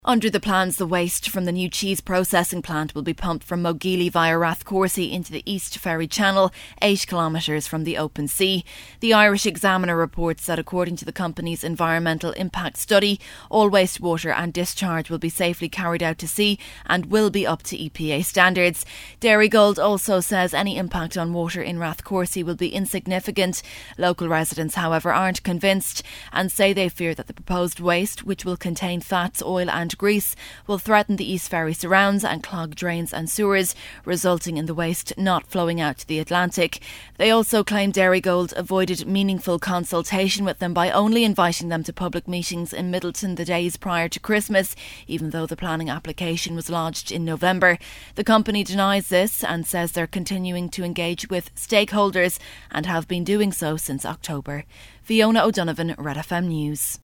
Under the plans, the waste from the new cheese processing plant will be pumped from Mogeely via Rathcorsey into the East Ferry Channel, 8 kilometres from the open sea. The Irish Examiner reports that according to the company's environmental impact study, all wastewater and discharge will be safely carried out to sea and will be up to EPA standards. Dairygold also says any impact on water in Rathcorsey will be insignificant. Local residents, however, aren't convinced and say they fear that the proposed waste, which will contain fats, oil and grease, will threaten the East Ferry surrounds and clog drains and sewers, resulting in the waste not flowing out to the Atlantic. They also claim Dairygold avoided meaningful consultation with them by only inviting them to public meetings in Midleton the days prior to Christmas, even though the planning application was lodged in November. The company denies this and says they're continuing to engage with stakeholders and have been doing so since October. Fiona O'Donovan, Red FM News.